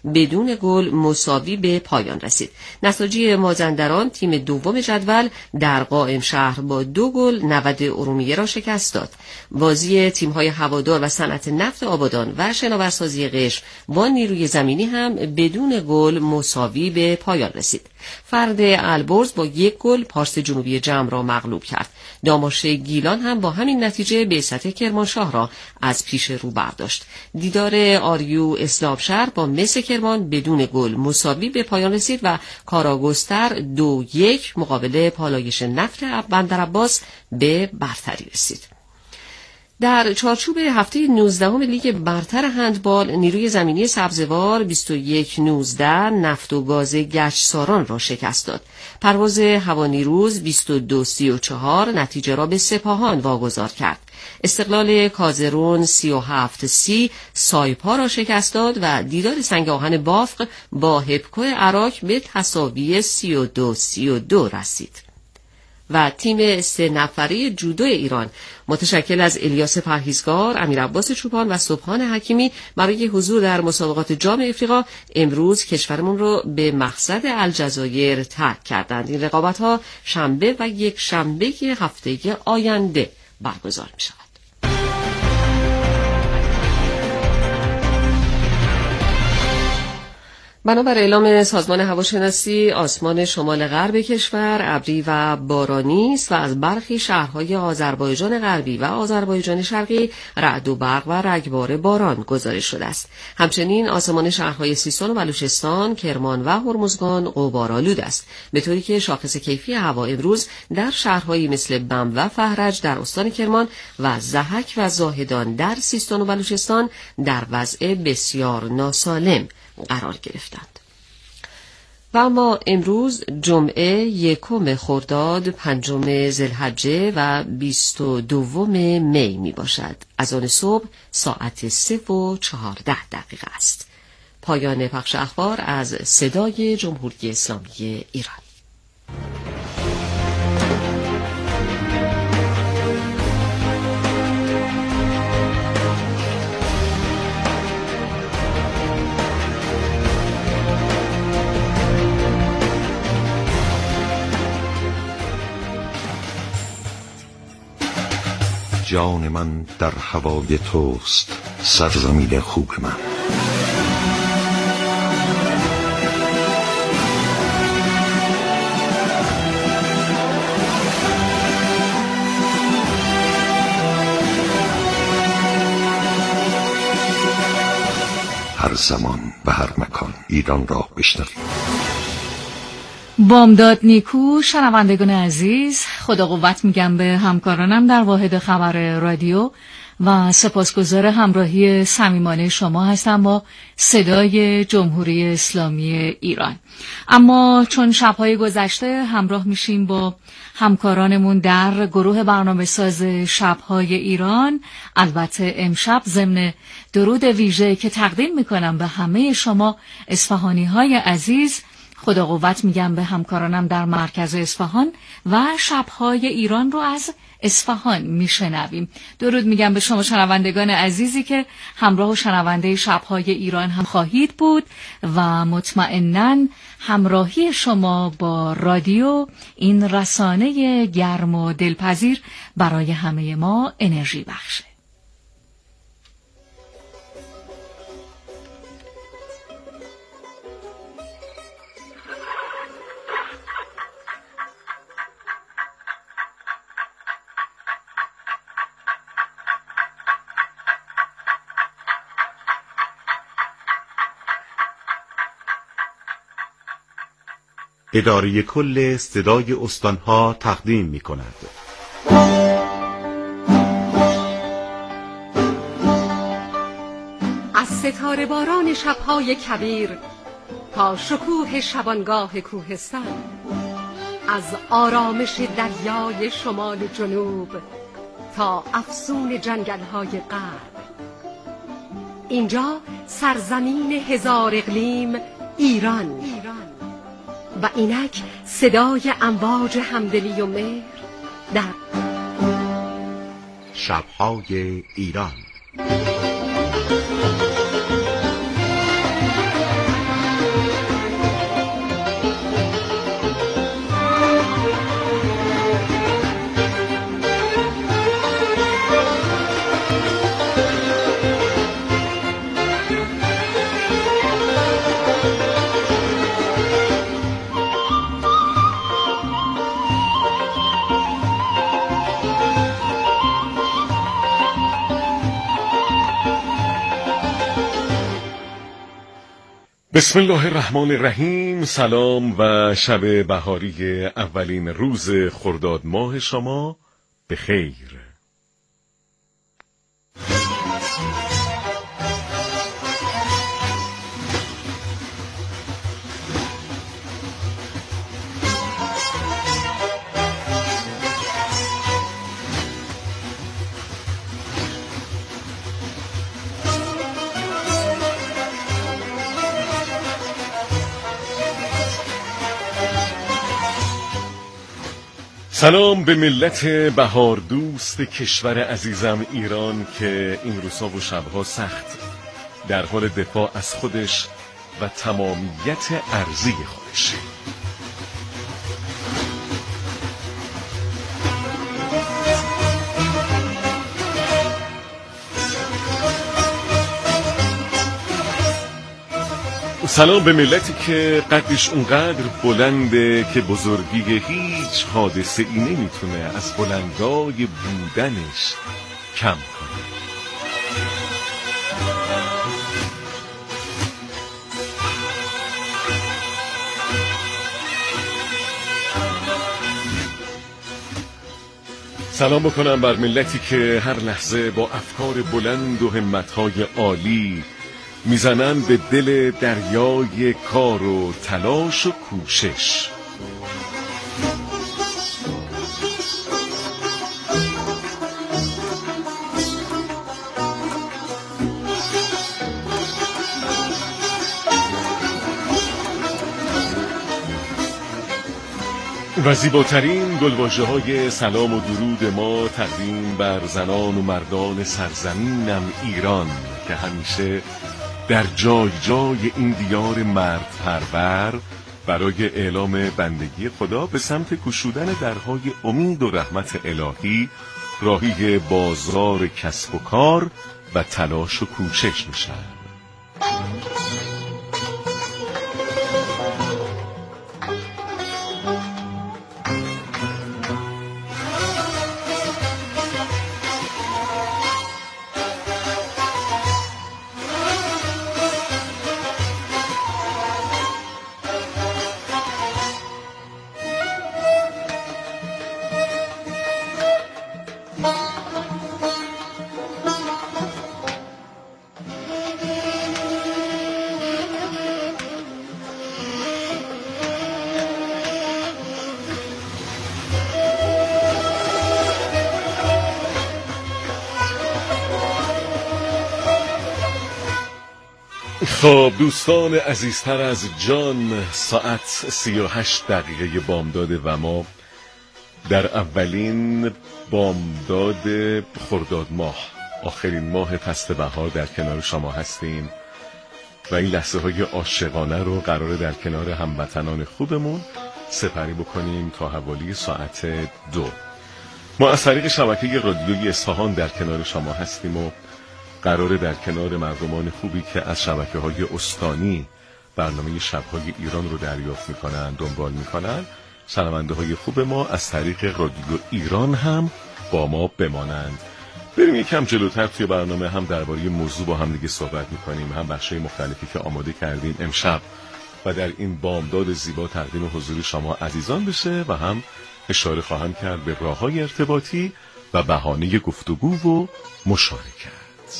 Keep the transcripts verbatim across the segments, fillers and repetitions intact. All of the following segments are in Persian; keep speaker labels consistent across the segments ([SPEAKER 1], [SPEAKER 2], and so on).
[SPEAKER 1] بدون گل مساوی به پایان رسید. نساجی مازندران تیم دوم جدول در قائم شهر با دو گل نود ارومیه را شکست داد. بازی تیم‌های هوادار و صنعت نفت آبادان و شناورسازی قشم با نیروی زمینی هم بدون گل مساوی به پایان رسید. فرد البرز با یک گل پارس جنوبی جمع را مغلوب کرد. داماش گیلان هم با همین نتیجه بعثت کرمانشاه را از پیش رو برداشت. دیدار آریو اسلامشهر با مس کرمان بدون گل مساوی به پایان رسید و کاراگستر دو یک مقابل پالایش نفت بندرعباس به برتری رسید. در چارچوب هفته نوزدهم لیگ برتر هندبال نیروی زمینی سبزوار بیست و یک نوزده نفت و گاز گچساران را شکست داد. پرواز هوانیروز بیست و دو سی و چهار نتیجه را به سپاهان واگذار کرد. استقلال کازرون سی و هفت سی سایپا را شکست داد و دیدار سنگ آهن بافق با هپکو عراق به تساوی سی و دو سی و دو رسید. و تیم سه نفره جودو ایران متشکل از الیاس پرهیزگار، امیرعباس چوپان و سبحان حکیمی برای حضور در مسابقات جام افریقا امروز کشورمون رو به مقصد الجزایر ترک کردند. این رقابت‌ها شنبه و یک شنبه هفته آینده برگزار می‌شود. بنابر اعلام سازمان هواشناسی آسمان شمال غرب کشور ابری و بارانی است و از برخی شهرهای آذربایجان غربی و آذربایجان شرقی رعد و برق و رگبار باران گزارش شده است. همچنین آسمان شهرهای سیستان و بلوچستان، کرمان و هرمزگان غبارآلود است، به طوری که شاخص کیفی هوا امروز در شهرهایی مثل بم و فهرج در استان کرمان و ضحک و زاهدان در سیستان و بلوچستان در وضع بسیار ناسالم قرار گرفتند. و اما امروز جمعه یکم خرداد پنجم ذوالحجه و بیست و دوم می می باشد. از آن صبح ساعت سه و چهارده دقیقه است. پایان پخش اخبار از صدای جمهوری اسلامی ایران.
[SPEAKER 2] جان من در هوای توست، سرزمین خوب من. هر زمان و هر مکان ایران را بشنوید.
[SPEAKER 3] بامداد نیکو. شنوندگان عزیز، خدا قوت میگم به همکارانم در واحد خبر رادیو و سپاسگزار همراهی صمیمانه شما هستم با صدای جمهوری اسلامی ایران. اما چون شب‌های گذشته همراه میشیم با همکارانمون در گروه برنامه‌ساز شب‌های ایران، البته امشب ضمن درود ویژه که تقدیم میکنم به همه شما اصفهانی‌های عزیز، خدا قوت میگم به همکارانم در مرکز اصفهان و شب‌های ایران رو از اصفهان میشنویم. درود میگم به شما شنوندگان عزیزی که همراه و شنونده شب‌های ایران هم خواهید بود و مطمئناً همراهی شما با رادیو، این رسانه گرم و دلپذیر، برای همه ما انرژی بخشه.
[SPEAKER 4] اداره کل صدای استانها تقدیم می کند.
[SPEAKER 5] از ستاره باران شبهای کبیر تا شکوه شبانگاه کوهستان، از آرامش دریای شمال جنوب تا افسون جنگل‌های غرب، اینجا سرزمین هزار اقلیم ایران و اینک صدای امواج همدلی و مهر در
[SPEAKER 4] شب‌های ایران.
[SPEAKER 6] بسم الله الرحمن الرحیم. سلام و شب بهاری اولین روز خرداد ماه شما به خیر. سلام به ملت بهار دوست کشور عزیزم ایران که این روزها و شبها سخت در حال دفاع از خودش و تمامیت ارضی خودش. سلام به ملتی که قدش اونقدر بلنده که بزرگی هیچ حادثه ای نمیتونه از بلندای بودنش کم کنه. سلام بکنم بر ملتی که هر لحظه با افکار بلند و همتهای عالی میزنن به دل دریای کار و تلاش و کوشش. و زیباترین گلواژه‌های سلام و درود ما تقدیم بر زنان و مردان سرزمینم ایران که همیشه در جای جای این دیار مرد پرور برای اعلام بندگی خدا به سمت گشودن درهای امید و رحمت الهی راهی بازار کسب و کار و تلاش و کوشش میشن. خب دوستان عزیزتر از جان، ساعت سی و هشت دقیقه بامداد و ما در اولین بامداد خرداد ماه، آخرین ماه فصل بهار در کنار شما هستیم و این لحظه های عاشقانه رو قراره در کنار هموطنان خوبمون سپری بکنیم تا حوالی ساعت دو. ما از طریق شبکه رادیویی اصفهان در کنار شما هستیم و قراره در کنار مردمان خوبی که از شبکه‌های استانی برنامه شب‌های ایران رو دریافت می‌کنن، دنبال می‌کنن، شنونده‌های خوب ما از طریق رادیو ایران هم با ما بمانند. بریم یکم جلوتر توی برنامه هم درباره موضوع با هم دیگه صحبت می‌کنیم، هم بخش‌های مختلفی که آماده کردیم امشب و در این بامداد زیبا تقدیم حضور شما عزیزان بشه و هم اشاره خواهم کرد به راه‌های ارتباطی و بهانه گفتگو و مشارکت.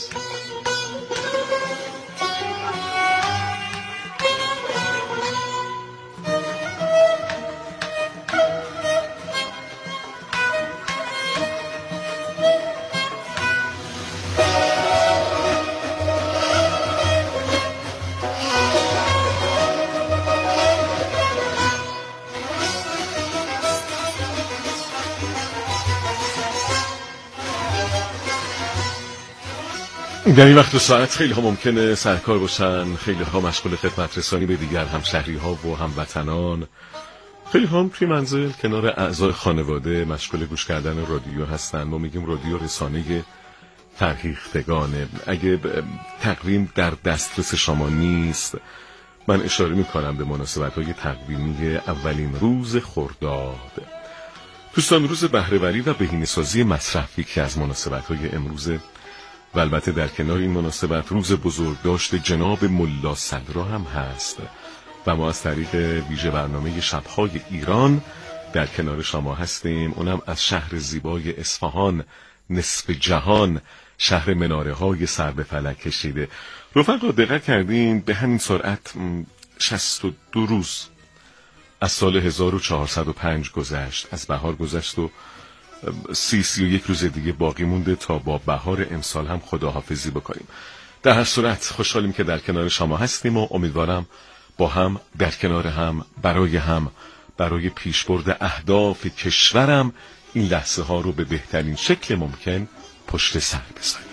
[SPEAKER 6] در این وقت و ساعت خیلی ها ممکنه سرکار باشن، خیلی ها مشغول خدمت رسانی به دیگر همشهری ها و هموطنان، خیلی ها هم توی منزل کنار اعضای خانواده مشغول گوش کردن رادیو هستن. ما میگیم رادیو رسانه فرهیختگانه. اگه تقویم در دسترس شما نیست، من اشاره میکنم به مناسبت‌های تقویمی اولین روز خرداد. دوستان، روز بهره‌وری و بهینه‌سازی مصرف یکی از مناسبت‌های امروز و البته در کنار این مناسبت روز بزرگداشت جناب ملا صدرا هم هست و ما از طریق ویژه برنامه شب‌های ایران در کنار شما هستیم، اونم از شهر زیبای اصفهان، نصف جهان، شهر مناره های سر به فلک کشیده. رفقا دقت کردین به همین سرعت شصت و دو روز از سال هزار و چهارصد و پنج گذشت، از بهار گذشت و سی سی و یک روز دیگه باقی مونده تا با بهار امسال هم خداحافظی بکنیم. در هر صورت خوشحالیم که در کنار شما هستیم و امیدوارم با هم در کنار هم برای هم برای پیشبرد اهداف کشورم این لحظه ها رو به بهترین شکل ممکن پشت سر بذاریم.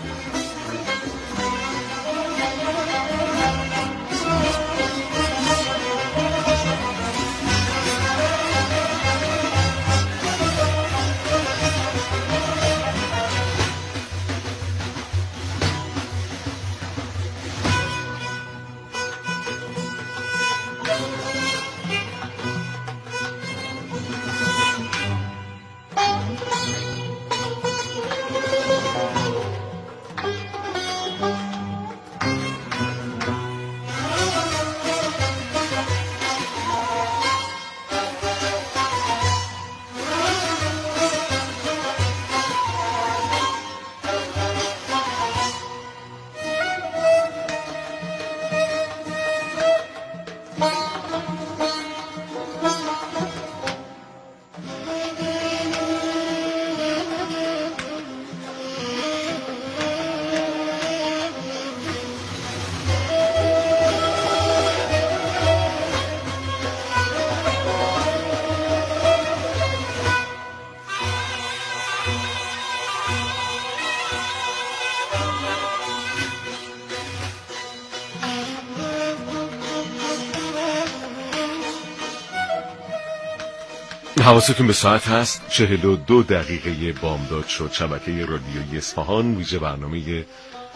[SPEAKER 6] حواستون به ساعت هست. چهل و دو دقیقه بامداد شد. شبکه رادیویی اصفهان ویژه برنامه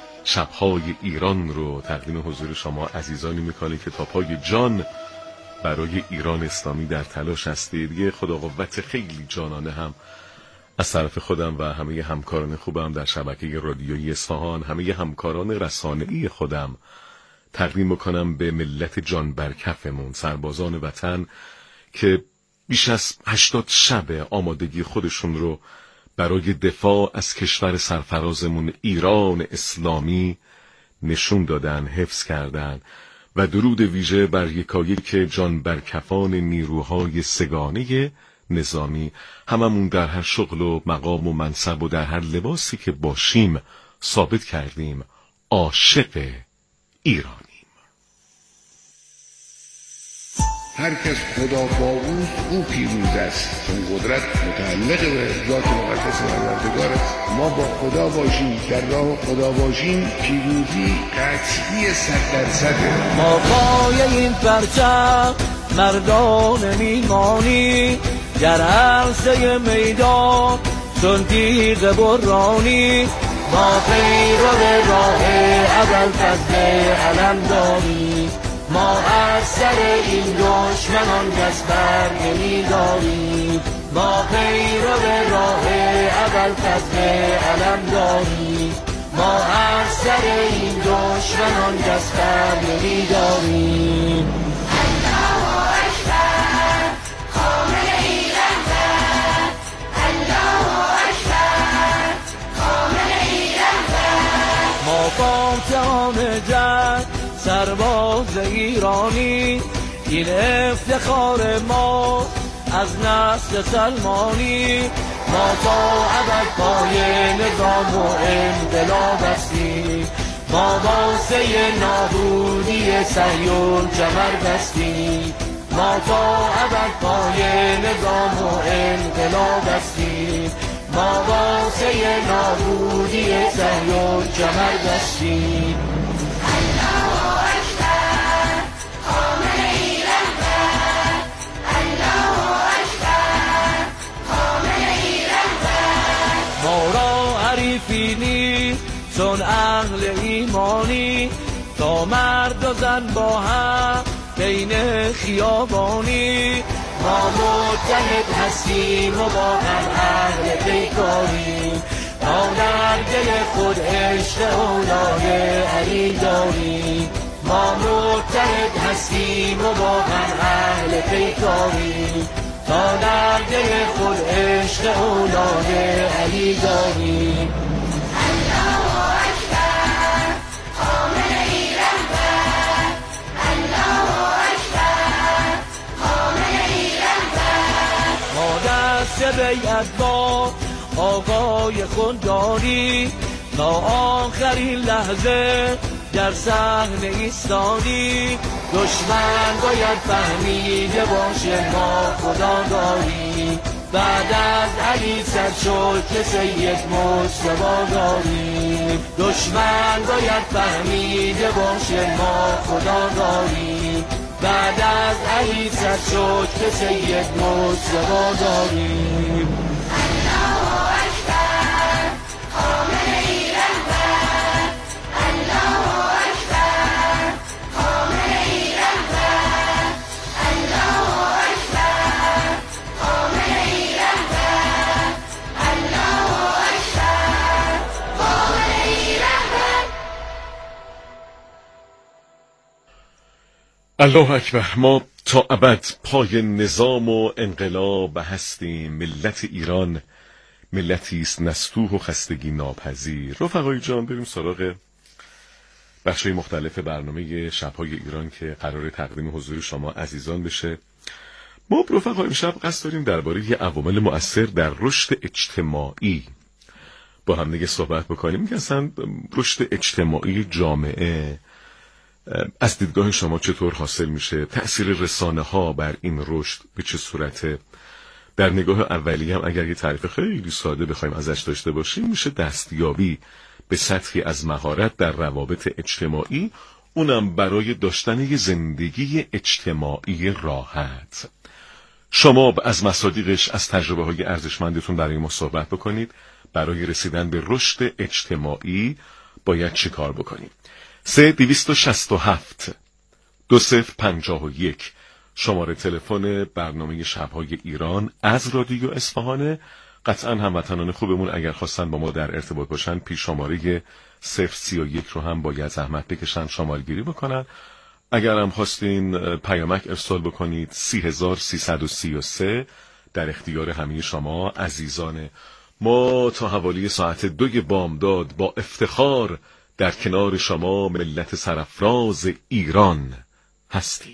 [SPEAKER 6] شب‌های ایران رو تقدیم حضور شما عزیزانی میکنه که تا پای جان برای ایران اسلامی در تلاش هستید. یه خدا قوت خیلی جانانه هم از طرف خودم و همه همکاران خوبم در شبکه رادیویی اصفهان، همه همکاران رسانه‌ای خودم تقدیم میکنم به ملت جان برکفمون، سربازان وطن که بیش از هشتاد شب آمادگی خودشون رو برای دفاع از کشور سرفرازمون ایران اسلامی نشون دادن، حفظ کردن و درود ویژه بر یکایک جان برکفان نیروهای سگانه نظامی، هممون در هر شغل و مقام و منصب و در هر لباسی که باشیم ثابت کردیم عاشق ایران.
[SPEAKER 7] هر کس خدا با اوست او پیروز است، چون قدرت متعلق به ذات مقدس پروردگار است. ما با خدا باشیم، در راه خدا باشیم، پیروزی قطعی صد درصده.
[SPEAKER 8] ما پای این پرچم مردان میمانی، در عرصه میدان چون تیغ برانی. ما پیرو راه ابوالفضل علمداری، ما از سر این دشمنان کس بر نمی‌داریم. ما پیرو راه ابوالفضل علمداری، ما از سر این دشمنان کس بر نمی‌داریم.
[SPEAKER 9] الله اکبر خامنه‌ای رهبر، الله اکبر خامنه‌ای رهبر.
[SPEAKER 8] ما فاتحان جنگ سرباز ایرانی، این افتخار ما از نسل سلمانی. ما تا ابد پای نظام و انقلاب هستیم، ما واسه نابودی صهیون کمر بستیم. ما تا ابد پای نظام و انقلاب هستیم، ما واسه نابودی صهیون کمر بستیم. چون اهل ایمانی تا مرد و زن با هم بین خیابانی. ما متحد هستیم و با هم اهل پیکاریم، تا در دل خود عشق اولاد علی داریم. ما متحد هستیم و با هم اهل پیکاریم، تا در دل خود عشق اولاد علی داریم. بیعت با آقای خود داری، تا آخرین لحظه در صحنه ایستادی. دشمن باید فهمیده باشه ما خدا داری، بعد از علی سر شد که سید مصطفی داریم. دشمن باید فهمیده باشه ما خدا داری، بعد از علی سر شد که سید مصطفی داریم.
[SPEAKER 9] الله اکبر خامنه‌ای رهبر، الله اکبر خامنه‌ای رهبر، الله اکبر خامنه‌ای رهبر، الله اکبر خامنه‌ای رهبر.
[SPEAKER 6] الله اکبر. ما تا ابد پای نظام و انقلاب هستیم. ملت ایران ملتی است نستوح و خستگی ناپذیر. رفقای جان، بریم سراغ بخش‌های مختلف برنامه شب‌های ایران که قرار تقدیم حضور شما عزیزان بشه. ما رفقا امشب قصد داریم درباره عوامل مؤثر در رشد اجتماعی با هم دیگه صحبت بکنیم. که اصلا رشد اجتماعی جامعه از دیدگاه شما چطور حاصل میشه؟ تأثیر رسانه ها بر این رشد به چه صورته؟ در نگاه اولی هم اگر یه تعریف خیلی ساده بخوایم ازش داشته باشیم، میشه دستیابی به سطحی از مهارت در روابط اجتماعی، اونم برای داشتن یه زندگی اجتماعی راحت. شما از مصادیقش، از تجربه های ارزشمندتون برای ما صحبت بکنید. برای رسیدن به رشد اجتماعی باید چی کار بکنیم؟ سه دویست و شست و هفت دو صفر پنجاه و یک شماره تلفن برنامه شب‌های ایران از رادیو اصفهانه. قطعا هموطنان خوبمون اگر خواستن با ما در ارتباط باشن، پیش شماره صفر سی و یک رو هم باید زحمت بکشن شماره گیری بکنن. اگر هم خواستین پیامک ارسال بکنید، سی هزار سیصد و سی و سه در اختیار همه شما عزیزانه. ما تا حوالی ساعت دوی بامداد با افتخار در کنار شما ملت سرافراز ایران هستیم.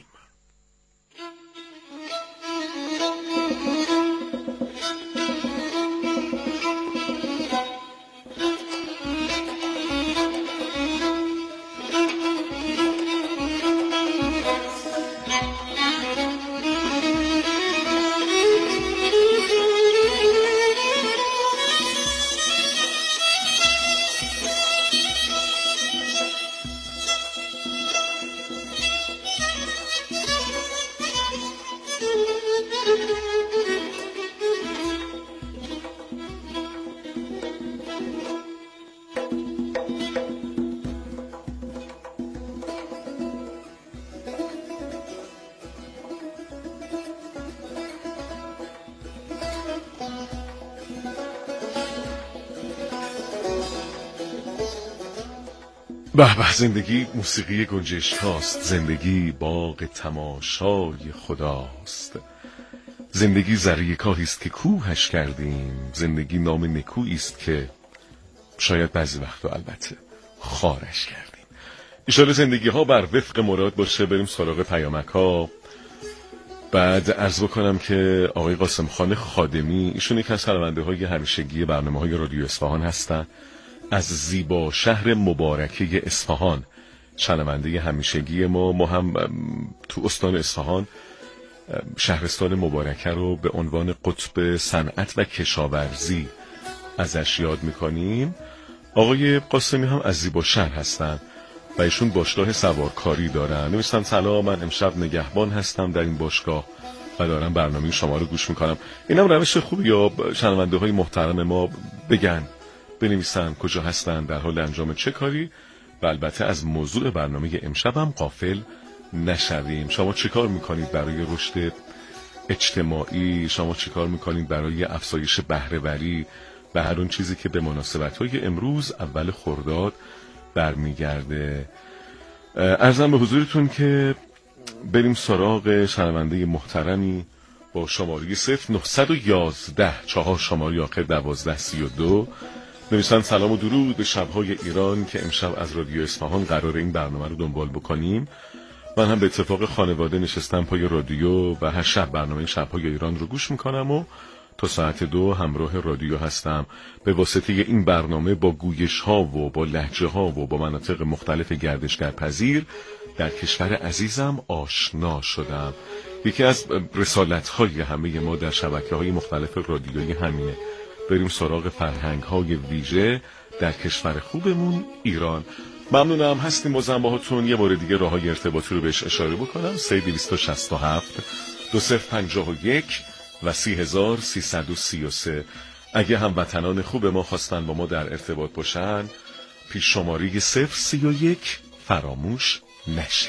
[SPEAKER 6] به به، زندگی موسیقی گنجشک هاست، زندگی باغ تماشای خداست، زندگی ذره کاهی است که کوهش کردیم، زندگی نام نکویی است که شاید بعضی وقتا البته خارش کردیم. ایشالا زندگی ها بر وفق مراد باشه. بریم سراغ پیامک ها. بعد عرض بکنم که آقای قاسم خان خادمی، ایشون یک از شنونده های همیشگی برنامه های رادیو اصفهان هستن، از زیبا شهر مبارکه اصفهان شنونده همیشگی ما. ما هم تو استان اصفهان شهرستان مبارکه رو به عنوان قطب صنعت و کشاورزی ازش یاد میکنیم. آقای قاسمی هم از زیبا شهر هستن و ایشون باشگاه سوارکاری دارن. نوشتن سلام، من امشب نگهبان هستم در این باشگاه و دارم برنامه شما رو گوش میکنم. اینم روش خوبی یا شنونده های محترم ما بگن، بنویسن کجا هستن، در حال انجام چه کاری، و البته از موضوع برنامه امشب هم غافل نشویم. شما چه کار میکنید برای رشد اجتماعی؟ شما چه کار میکنید برای افزایش بهره‌وری به هر اون چیزی که به مناسبت‌های امروز اول خرداد برمیگرده. عرضم به حضورتون که بریم سراغ شنونده محترمی با شماره صفر نهصد و یازده چهار شماره آخر دوازده سی و دو. نوشتن سلام و درود به شب‌های ایران که امشب از رادیو اصفهان قرار این برنامه رو دنبال بکنیم. من هم به اتفاق خانواده نشستم پای رادیو و هر شب برنامه شب‌های ایران رو گوش میکنم و تا ساعت دو همراه رادیو هستم. به واسطه این برنامه با گویش ها و با لهجه ها و با مناطق مختلف گردشگر پذیر در کشور عزیزم آشنا شدم. یکی از رسالت های همه ما در شبکه های مختلف رادیویی همینه، بریم سراغ فرهنگ های ویژه در کشور خوبمون ایران. ممنونم هستیم بازم باهاتون. یه بار دیگه راه های ارتباطی رو بهش اشاره بکنم: سه دویست و شصت و هفت دو صفر پنجاه و یک و سی هزار سیصد و سی و سه. اگه هموطنان خوب ما خواستن با ما در ارتباط باشن، پیش شماره صفر سی و یک فراموش نشه.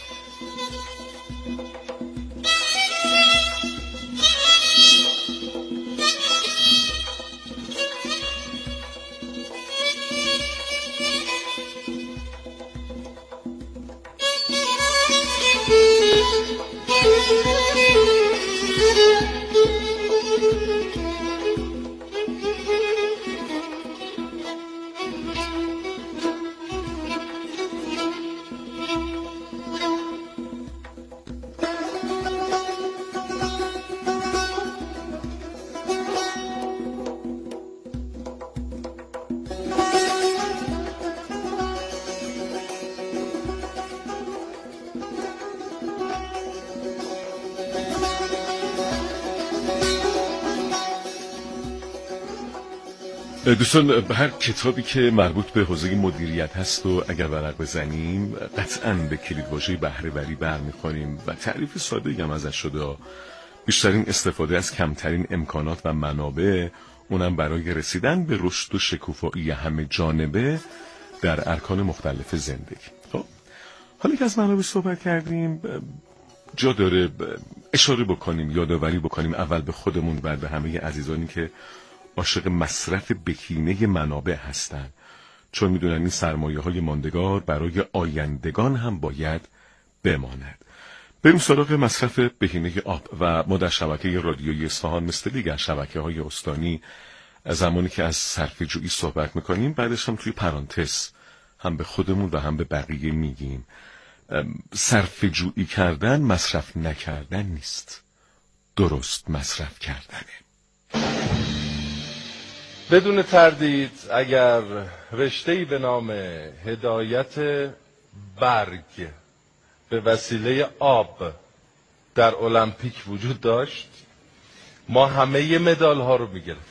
[SPEAKER 6] دوستان، هر کتابی که مربوط به حوزه مدیریت هست و اگر ورق بزنیم قطعاً به کلیدواژه بهره‌وری برمیخوریم و تعریف ساده‌ای هم ازش شده. بیشترین استفاده از کمترین امکانات و منابع، اونم برای رسیدن به رشد و شکوفایی همه جانبه در ارکان مختلف زندگی. خب حالا که از منابع صحبت کردیم، جا داره اشاره بکنیم، یادآوری بکنیم، اول به خودمون، بعد به همه عزیزانی که عاشق مصرف بهینه منابع هستند، چون میدونن این سرمایه های ماندگار برای آیندگان هم باید بماند. بریم سراغ مصرف بهینه آب. و ما در شبکه رادیویی اصفهان مثل دیگر شبکه های استانی، زمانی که از صرفه جویی صحبت میکنیم، بعدش هم توی پرانتز هم به خودمون و هم به بقیه میگیم صرفه جویی کردن مصرف نکردن نیست، درست مصرف کردنه.
[SPEAKER 10] بدون تردید اگر رشته‌ای به نام هدایت برگ به وسیله آب در المپیک وجود داشت، ما همه مدال ها رو میگرفتیم.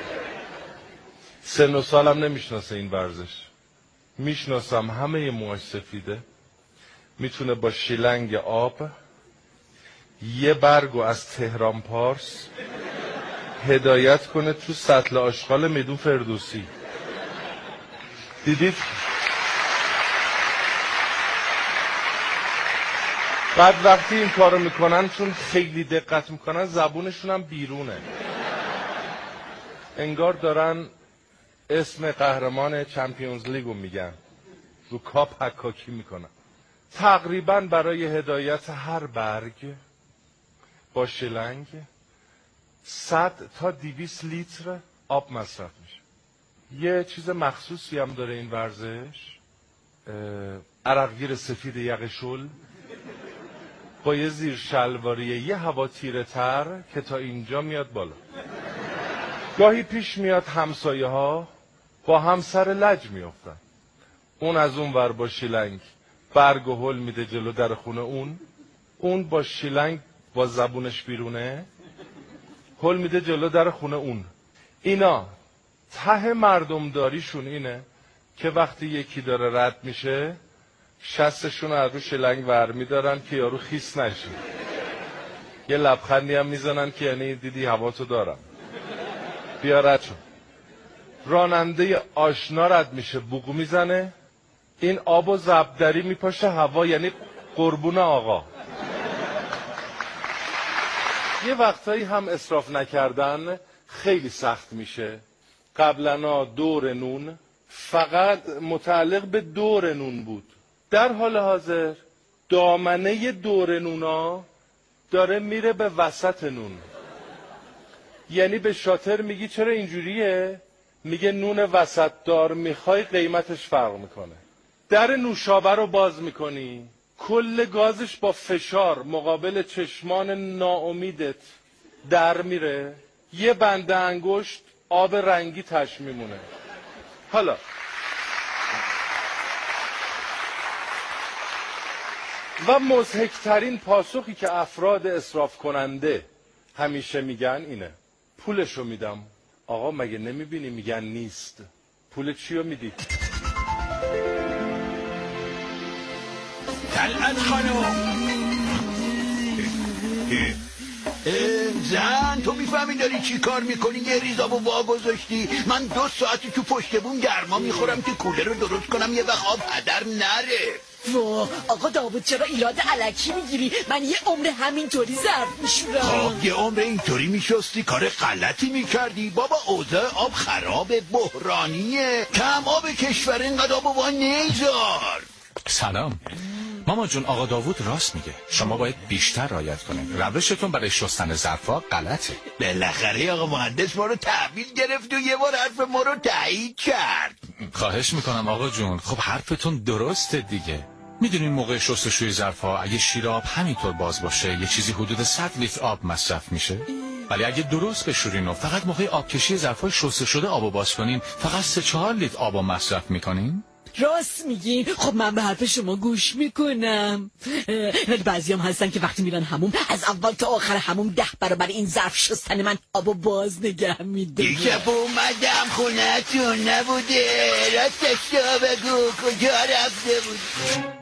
[SPEAKER 10] سن و سالم نمیشناسه این ورزش، میشناسم، همه موهاش سفیده، میتونه با شیلنگ آب یه برگو از تهران پارس هدایت کنه تو سطل آشغال میدون فردوسی. دیدید؟ بعد وقتی این کارو میکنن، چون خیلی دقت میکنن، زبونشون هم بیرونه، انگار دارن اسم قهرمان چمپیونز لیگو میگن، رو کاپ حکاکی میکنن. تقریبا برای هدایت هر برگ با شلنگ صد تا دویست لیتر آب مصرف میشه. یه چیز مخصوصی هم داره این ورزش، عرقگیر سفید یقه شل با یه زیر شلواریه یه هوا تیره تر که تا اینجا میاد بالا. گاهی پیش میاد همسایه ها با هم سر لج میافتن، اون از اون ور با شیلنگ برگ و هل میده جلو در خونه اون، اون با شیلنگ با زبونش بیرونه هل میده جلو در خونه اون. اینا ته مردمداریشون اینه که وقتی یکی داره رد میشه، شستشون از رو شلنگ ور میدارن که یارو خیس نشه، یه لبخندی هم میزنن که یعنی دیدی هوا تو دارم، بیا رد شو. راننده آشنا رد میشه، بوقو میزنه، این آب و زبدری میپاشه هوا، یعنی قربون آقا. یه وقتایی هم اسراف نکردن خیلی سخت میشه. قبلنا دور نون فقط متعلق به دور نون بود. در حال حاضر دامنه دور نونا داره میره به وسط نون. یعنی به شاطر میگی چرا اینجوریه؟ میگه نون وسط دار میخوای قیمتش فرق میکنه. در نوشابه رو باز میکنی، کل گازش با فشار مقابل چشمان ناامیدت در میره، یه بنده انگشت آب رنگی تش میمونه. حالا و مضحک‌ترین پاسخی که افراد اسراف کننده همیشه میگن اینه: پولشو میدم. آقا مگه نمیبینی میگن نیست؟ پول چیو میدی؟
[SPEAKER 11] طلعت خانم زن، تو میفهمی داری چی کار میکنی؟ یه ریزابو وا گذاشتی. من دو ساعتی تو پشت بون گرما میخورم که کوله رو درست کنم یه وقت آب هدر نره.
[SPEAKER 12] وا آقا داوود چرا ایراد علکی میگیری؟ من یه عمر همینطوری ظرف میشورم.
[SPEAKER 11] خب یه عمر اینطوری میشستی کار غلطی میکردی. بابا اوضاع آب خرابه، بحرانیه. کم آب کشور اینقدر آب وا نیزار.
[SPEAKER 13] سلام ماما جون، آقا داوود راست میگه، شما باید بیشتر رعایت کنید. روشتون برای شستن ظرفا غلطه.
[SPEAKER 11] بالاخره آقا مهندس ما رو تحویل گرفت و یه بار حرف ما رو تایید کرد.
[SPEAKER 13] خواهش میکنم آقا جون. خب حرفتون درسته دیگه. میدونین موقع شستشوی ظرفا اگه شیر آب همینطور باز باشه یه چیزی حدود صد لیتر آب مصرف میشه. ولی اگه درست بشورین و فقط موقع آبکشی ظرفای شسته شده آبو باز کنین فقط سه چهار لیتر آبو مصرف میکنین.
[SPEAKER 12] راست میگین؟ خب من به حرف شما گوش میکنم. ولی بعضی هم هستن که وقتی میرن هموم از اول تا آخر هموم ده برابر این ظرف شستن من آبو باز نگه میده.
[SPEAKER 11] دیشب اومدم خونتون نبوده، راستش رو بگو کجا رفته بود؟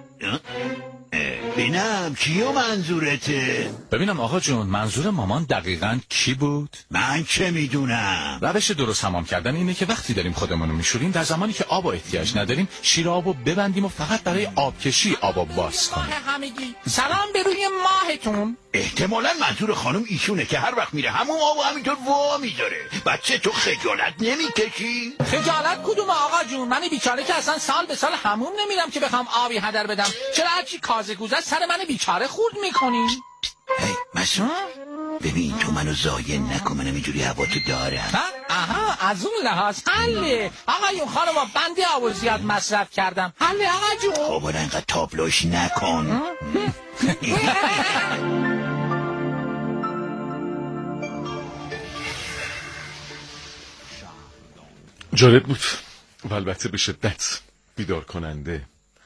[SPEAKER 11] ببینم کیو منظورته؟
[SPEAKER 13] ببینم آقا جون، منظور مامان دقیقاً کی بود؟
[SPEAKER 11] من چه میدونم؟
[SPEAKER 13] روش درست حمام کردن اینه که وقتی داریم خودمونو میشوریم در زمانی که آب احتیاج نداریم شیر آبو ببندیم و فقط برای آبکشی آبو باز کنیم.
[SPEAKER 11] همگی
[SPEAKER 12] سلام به روی ماهتون.
[SPEAKER 11] احتمالاً منظور خانم ایشونه که هر وقت میره همون آبو همینطور وا میذاره. بچه تو خجالت نمیکشی؟
[SPEAKER 12] خجالت کدوم آقا جون؟ من بیچاره که اصلا سال به سال هموم نمیرم که بخوام آبی هدر بدم. چرا هرچی کازه گوزه سر من بیچاره خورد میکنی؟
[SPEAKER 11] هی مسعود ببین تو منو ضایع نکن، من اینجوری هوا تو دارم.
[SPEAKER 12] آها از اون لحاظ حله. آقایون خانما بنده آب زیاد مصرف کردم. حله آقا جون.
[SPEAKER 11] خب الان اینقدر تابلوش نکن.
[SPEAKER 6] جالب بود و البته به شدت بیدار کننده.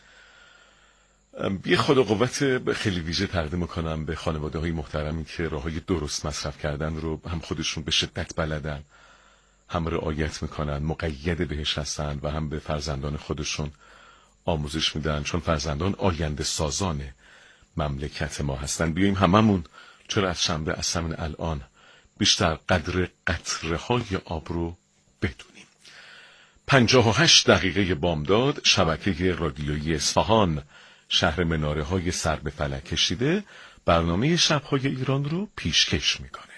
[SPEAKER 6] یه خدا قوت خیلی ویژه تقدیم میکنم به خانواده های محترمی که راه های درست مصرف کردن رو هم خودشون به شدت بلدن، هم رعایت میکنن، مقید بهش هستن و هم به فرزندان خودشون آموزش میدن، چون فرزندان آینده سازان مملکت ما هستن. بیاییم هممون چرا از شنبه از همین الان بیشتر قدر قطره های آب رو بدونیم. پنجاه و هشت دقیقه بامداد، شبکه رادیویی اصفهان، شهر مناره های سر به فلک کشیده، برنامه شب‌های ایران رو پیشکش میکنه.